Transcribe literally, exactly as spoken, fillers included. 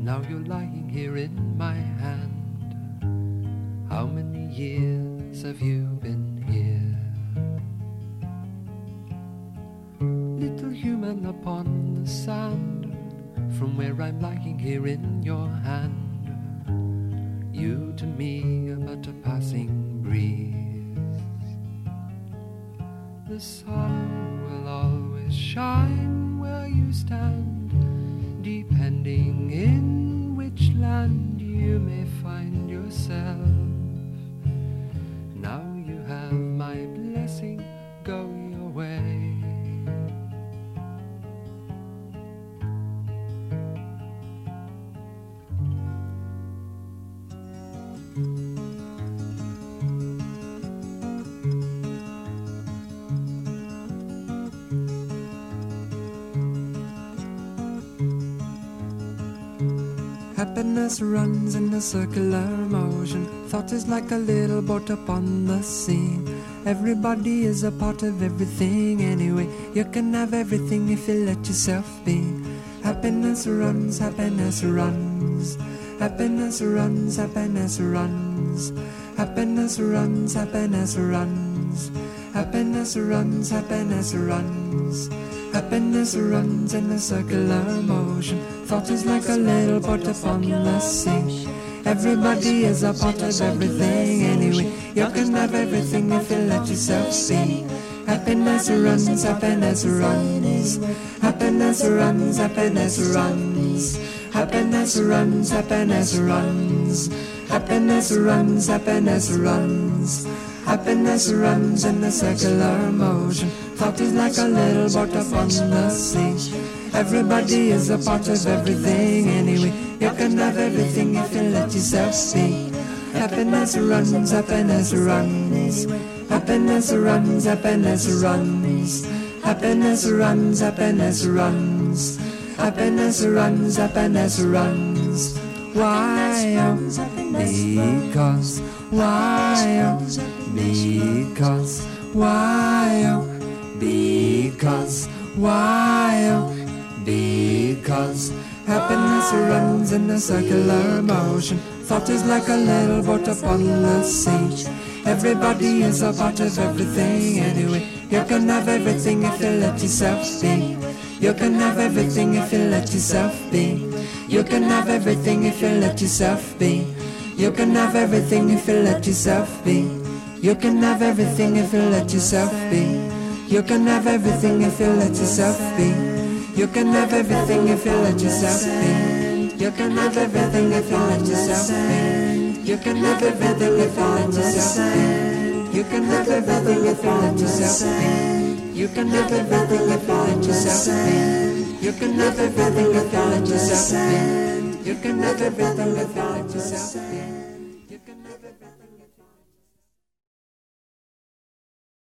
now you're lying here in my hand. How many years have you been here? Little human upon the sand, from where I'm lying here in your hand. You to me are but a passing breeze. The sun will always shine where you stand, depending in which land you may find yourself. Now you have my blessing, go your way. Happiness runs in a circular motion. Thought is like a little boat upon the sea. Everybody is a part of everything anyway. You can have everything if you let yourself be. Happiness runs, happiness runs. Happiness runs, happiness runs. Happiness runs, happiness runs. Happiness runs, happiness runs. Happiness runs in a circular motion. Thought is like a little boat upon the sea. Everybody is a part of everything anyway. You can have everything if you let yourself be. Happiness runs, happiness runs. Happiness runs, happiness runs. Happiness runs, happiness runs. Happiness runs, happiness runs. Happiness runs in a circular motion. Thought is like a little boat upon the sea. Everybody is a part of everything anyway. You can have everything if you let yourself be. Happiness runs, happiness runs. Happiness runs, happiness runs. Happiness runs, happiness runs. Happiness runs, happiness runs. Why? Because. Why? Because. Why? Because. Why? Because. Happiness runs in a circular motion. Thought is like a little boat upon the sea. Everybody is a part of everything anyway. You can have everything if you let yourself be. You can have everything if you let yourself be. You can have everything if you let yourself be. You can have everything if you let yourself be. You can have everything if you let yourself be. You can have everything if you let yourself be. You can have everything if you let yourself be. You can have everything if you let yourself be. You can have everything if you let yourself be. You can have everything if you let yourself be. You can have everything if you let yourself be. You can have everything if you let yourself be. You can have everything if you let yourself be.